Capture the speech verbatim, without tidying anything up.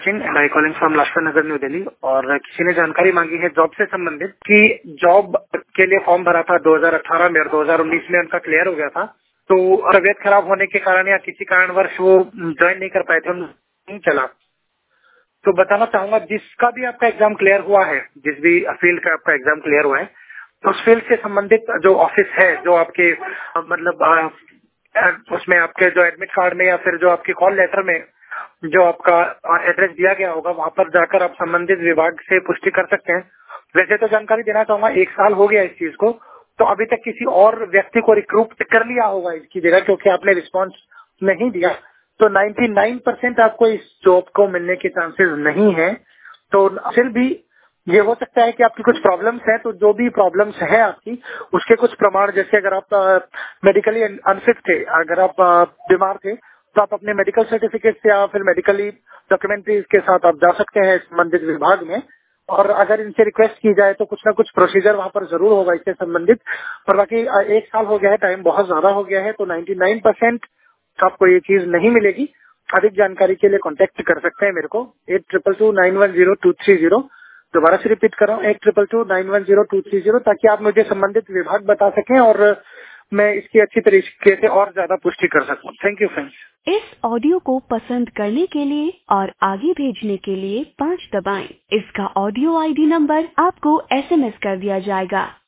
And I calling from Lajpat Nagar new Delhi. और किसी ने जानकारी मांगी है जॉब से संबंधित कि जॉब के लिए फॉर्म भरा था दो हज़ार अठारह में और दो हज़ार उन्नीस में उनका क्लियर हो गया था। तो तबियत खराब होने के कारण या किसी कारणवश वो ज्वाइन नहीं कर पाए थे, नहीं चला। तो बताना चाहूंगा जिसका भी आपका एग्जाम क्लियर हुआ है, जिस भी फील्ड का आपका एग्जाम क्लियर हुआ है, तो उस फील्ड से संबंधित जो ऑफिस है, जो आपके मतलब आ, उसमें आपके जो एडमिट कार्ड में या फिर जो आपके कॉल लेटर में जो आपका एड्रेस दिया गया होगा, वहां पर जाकर आप संबंधित विभाग से पुष्टि कर सकते हैं। वैसे तो जानकारी देना चाहूंगा, एक साल हो गया इस चीज को, तो अभी तक किसी और व्यक्ति को रिक्रूट कर लिया होगा इसकी जगह, क्योंकि आपने रिस्पांस नहीं दिया। तो निन्यानवे परसेंट आपको इस जॉब को मिलने के चांसेस नहीं है। तो फिर भी ये हो सकता है कि आपकी कुछ प्रॉब्लम्स है, तो जो भी प्रॉब्लम्स है आपकी, उसके कुछ प्रमाण, जैसे अगर आप मेडिकली अनफिट थे, अगर आप आ, बीमार थे, तो आप अपने मेडिकल सर्टिफिकेट से या फिर मेडिकली डॉक्यूमेंट्रीज के साथ आप जा सकते हैं संबंधित विभाग में। और अगर इनसे रिक्वेस्ट की जाए तो कुछ ना कुछ प्रोसीजर वहां पर जरूर होगा इससे संबंधित। पर बाकी आ, एक साल हो गया है, टाइम बहुत ज्यादा हो गया है, तो निन्यानवे परसेंट आपको ये चीज नहीं मिलेगी। अधिक जानकारी के लिए कांटेक्ट कर सकते हैं मेरे को eight triple two nine one zero two three zero. दोबारा से रिपीट कर रहा हूँ, eight triple two nine one zero two three zero, ताकि आप मुझे संबंधित विभाग बता सकें और मैं इसकी अच्छी तरीके से और ज्यादा पुष्टि कर सकूं। Thank you friends. इस ऑडियो को पसंद करने के लिए और आगे भेजने के लिए पाँच दबाएं। इसका ऑडियो आईडी नंबर आपको एसएमएस कर दिया जाएगा।